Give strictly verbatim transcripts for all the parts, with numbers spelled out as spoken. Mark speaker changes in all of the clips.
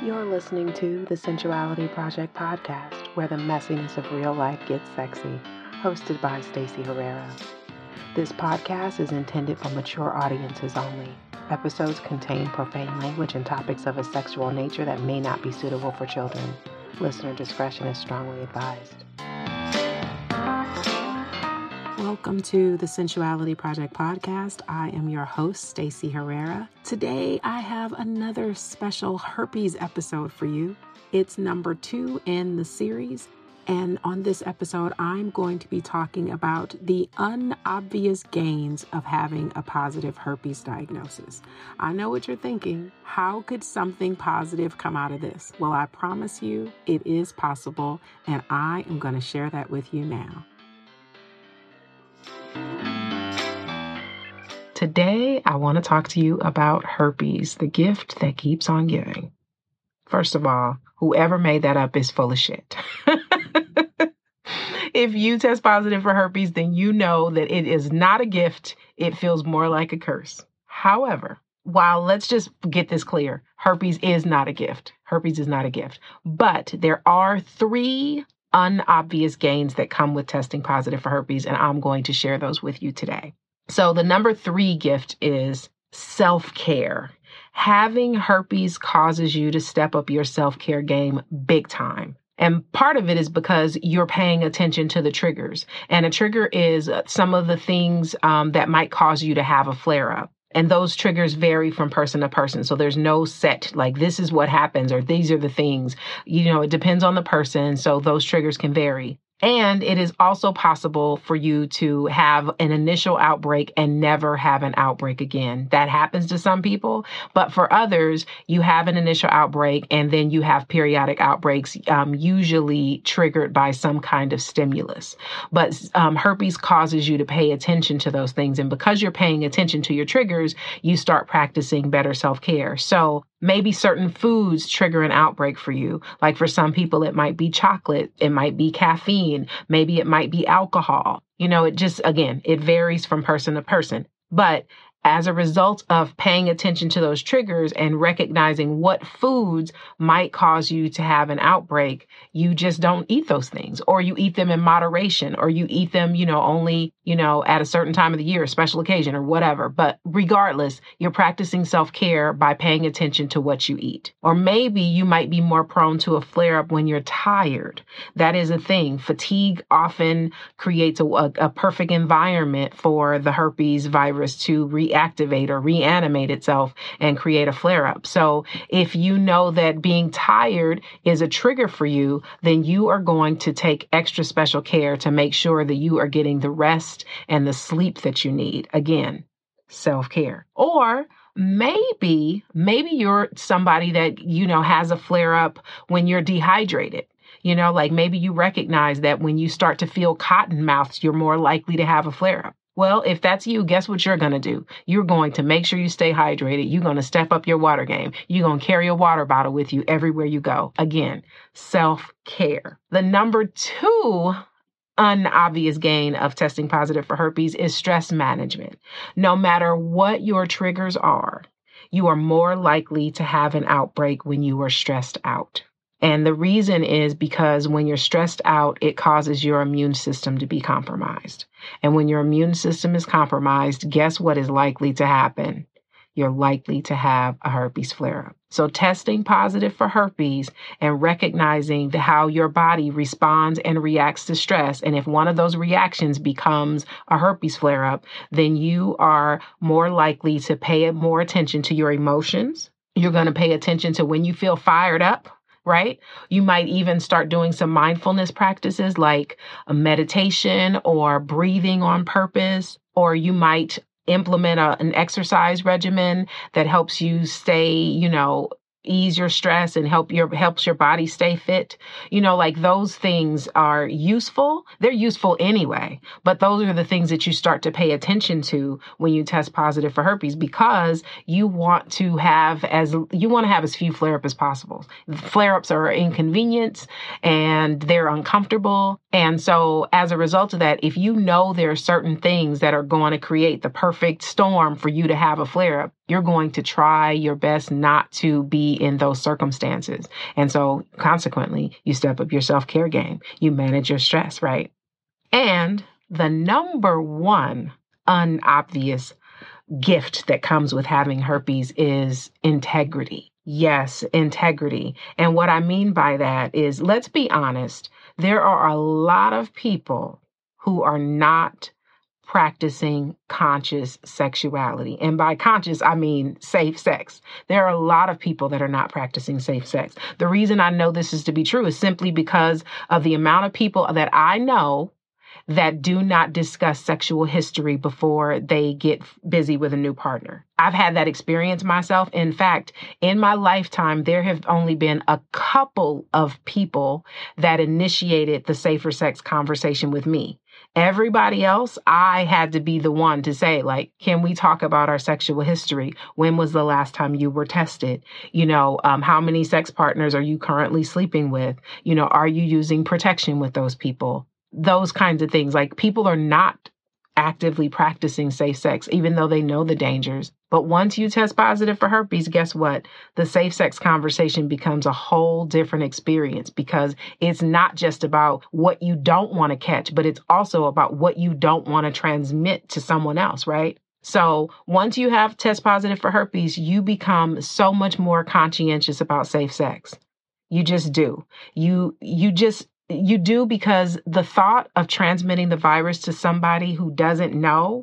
Speaker 1: You're listening to the Sensuality Project podcast, where the messiness of real life gets sexy, hosted by Stacey Herrera. This podcast is intended for mature audiences only. Episodes contain profane language and topics of a sexual nature that may not be suitable for children. Listener discretion is strongly advised. Welcome to the Sensuality Project podcast. I am your host, Stacey Herrera. Today, I have another special herpes episode for you. It's number two in the series. And on this episode, I'm going to be talking about the unobvious gains of having a positive herpes diagnosis. I know what you're thinking. How could something positive come out of this? Well, I promise you it is possible, and I am going to share that with you now. Today, I want to talk to you about herpes, the gift that keeps on giving. First of all, whoever made that up is full of shit. If you test positive for herpes, then you know that it is not a gift. It feels more like a curse. However, while let's just get this clear, herpes is not a gift. Herpes is not a gift. But there are three unobvious gains that come with testing positive for herpes, and I'm going to share those with you today. So the number three gift is self-care. Having herpes causes you to step up your self-care game big time. And part of it is because you're paying attention to the triggers. And a trigger is some of the things um, that might cause you to have a flare-up. And those triggers vary from person to person. So there's no set, like this is what happens or these are the things. You know, it depends on the person. So those triggers can vary. And it is also possible for you to have an initial outbreak and never have an outbreak again. That happens to some people, but for others, you have an initial outbreak and then you have periodic outbreaks, um, usually triggered by some kind of stimulus. But um, herpes causes you to pay attention to those things. And because you're paying attention to your triggers, you start practicing better self-care. So maybe certain foods trigger an outbreak for you. Like for some people, it might be chocolate. It might be caffeine. Maybe it might be alcohol. You know, it just, again, it varies from person to person. But as a result of paying attention to those triggers and recognizing what foods might cause you to have an outbreak, you just don't eat those things, or you eat them in moderation, or you eat them, you know, only, you know, at a certain time of the year, a special occasion or whatever. But regardless, you're practicing self-care by paying attention to what you eat. Or maybe you might be more prone to a flare-up when you're tired. That is a thing. Fatigue often creates a, a, a perfect environment for the herpes virus to re reactivate or reanimate itself and create a flare-up. So if you know that being tired is a trigger for you, then you are going to take extra special care to make sure that you are getting the rest and the sleep that you need. Again, self-care. Or maybe, maybe you're somebody that, you know, has a flare-up when you're dehydrated. You know, like maybe you recognize that when you start to feel cotton mouthed, you're more likely to have a flare-up. Well, if that's you, guess what you're going to do? You're going to make sure you stay hydrated. You're going to step up your water game. You're going to carry a water bottle with you everywhere you go. Again, self-care. The number two unobvious gain of testing positive for herpes is stress management. No matter what your triggers are, you are more likely to have an outbreak when you are stressed out. And the reason is because when you're stressed out, it causes your immune system to be compromised. And when your immune system is compromised, guess what is likely to happen? You're likely to have a herpes flare-up. So testing positive for herpes and recognizing the, how your body responds and reacts to stress. And if one of those reactions becomes a herpes flare-up, then you are more likely to pay more attention to your emotions. You're going to pay attention to when you feel fired up. Right? You might even start doing some mindfulness practices like a meditation or breathing on purpose, or you might implement a, an exercise regimen that helps you stay, you know, ease your stress and help your helps your body stay fit. You know, like those things are useful. They're useful anyway, but those are the things that you start to pay attention to when you test positive for herpes, because you want to have as you want to have as few flare-ups as possible. Flare-ups are inconvenience and they're uncomfortable. And so as a result of that, if you know there are certain things that are going to create the perfect storm for you to have a flare-up, you're going to try your best not to be be in those circumstances. And so consequently, you step up your self-care game. You manage your stress, right? And the number one unobvious gift that comes with having herpes is integrity. Yes, integrity. And what I mean by that is, let's be honest, there are a lot of people who are not practicing conscious sexuality. And by conscious, I mean safe sex. There are a lot of people that are not practicing safe sex. The reason I know this is to be true is simply because of the amount of people that I know that do not discuss sexual history before they get busy with a new partner. I've had that experience myself. In fact, in my lifetime, there have only been a couple of people that initiated the safer sex conversation with me. Everybody else, I had to be the one to say, like, can we talk about our sexual history? When was the last time you were tested? You know, um, how many sex partners are you currently sleeping with? You know, are you using protection with those people? Those kinds of things. Like, people are not actively practicing safe sex, even though they know the dangers. But once you test positive for herpes, guess what? The safe sex conversation becomes a whole different experience, because it's not just about what you don't want to catch, but it's also about what you don't want to transmit to someone else, right? So once you have test positive for herpes, you become so much more conscientious about safe sex. You just do. You, you just, You do, because the thought of transmitting the virus to somebody who doesn't know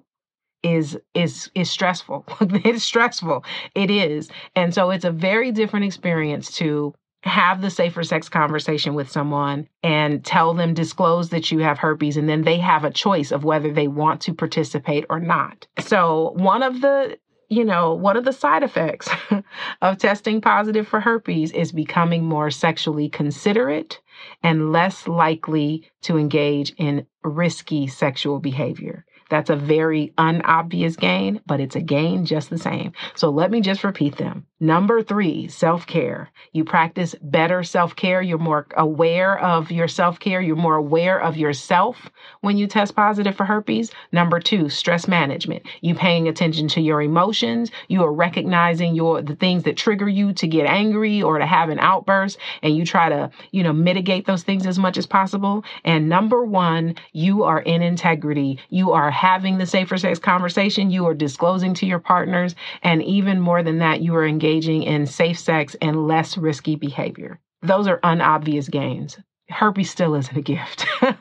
Speaker 1: is is is stressful. It's stressful. It is. And so it's a very different experience to have the safer sex conversation with someone and tell them, disclose that you have herpes, and then they have a choice of whether they want to participate or not. So one of the You know, one of the side effects of testing positive for herpes is becoming more sexually considerate and less likely to engage in risky sexual behavior. That's a very unobvious gain, but it's a gain just the same. So let me just repeat them. Number three, self-care. You practice better self-care. You're more aware of your self-care. You're more aware of yourself when you test positive for herpes. Number two, stress management. You paying attention to your emotions. You are recognizing your the things that trigger you to get angry or to have an outburst, and you try to, you know, mitigate those things as much as possible. And number one, you are in integrity. You are having the safer sex conversation. You are disclosing to your partners. And even more than that, you are engaging in safe sex and less risky behavior. Those are unobvious gains. Herpes still isn't a gift.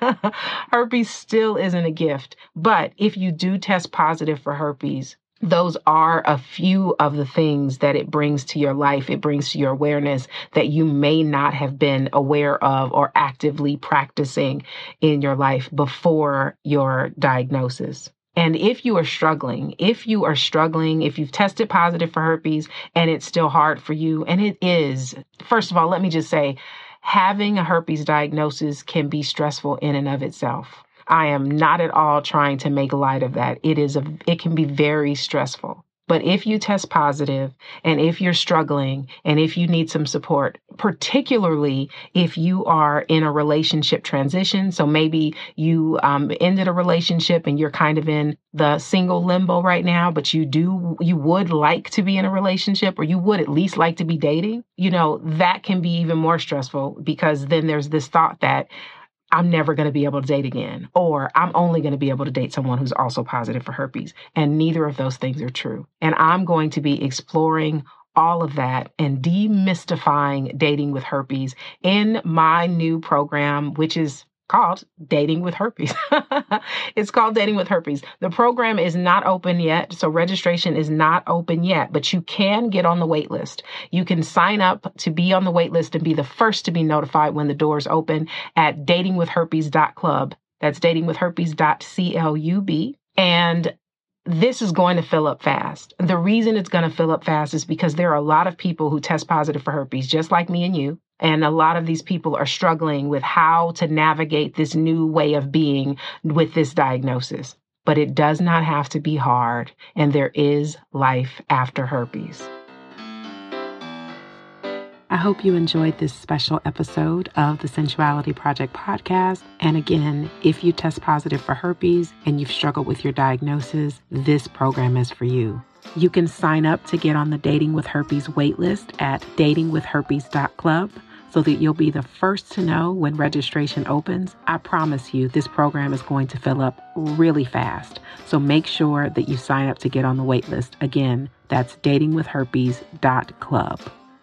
Speaker 1: Herpes still isn't a gift. But if you do test positive for herpes, those are a few of the things that it brings to your life. It brings to your awareness that you may not have been aware of or actively practicing in your life before your diagnosis. And if you are struggling, if you are struggling, if you've tested positive for herpes and it's still hard for you, and it is, first of all, let me just say, having a herpes diagnosis can be stressful in and of itself. I am not at all trying to make light of that. It is a, it can be very stressful. But if you test positive, and if you're struggling, and if you need some support, particularly if you are in a relationship transition, so maybe you um, ended a relationship and you're kind of in the single limbo right now, but you do, you would like to be in a relationship, or you would at least like to be dating, you know, that can be even more stressful, because then there's this thought that I'm never going to be able to date again, or I'm only going to be able to date someone who's also positive for herpes. And neither of those things are true. And I'm going to be exploring all of that and demystifying dating with herpes in my new program, which is called Dating with Herpes. It's called Dating with Herpes. The program is not open yet, so registration is not open yet, but you can get on the wait list. You can sign up to be on the wait list and be the first to be notified when the doors open at dating with herpes dot club. That's dating with herpes dot club. And this is going to fill up fast. The reason it's going to fill up fast is because there are a lot of people who test positive for herpes, just like me and you. And a lot of these people are struggling with how to navigate this new way of being with this diagnosis. But it does not have to be hard, and there is life after herpes. I hope you enjoyed this special episode of the Sensuality Project podcast. And again, if you test positive for herpes and you've struggled with your diagnosis, this program is for you. You can sign up to get on the Dating with Herpes waitlist at dating with herpes dot club so that you'll be the first to know when registration opens. I promise you, this program is going to fill up really fast. So make sure that you sign up to get on the waitlist. Again, that's dating with herpes dot club.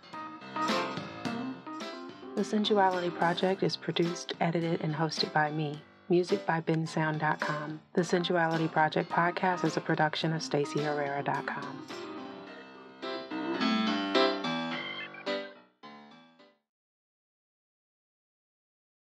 Speaker 1: The Sensuality Project is produced, edited, and hosted by me. Music by ben sound dot com. The Sensuality Project podcast is a production of stacy herrera dot com.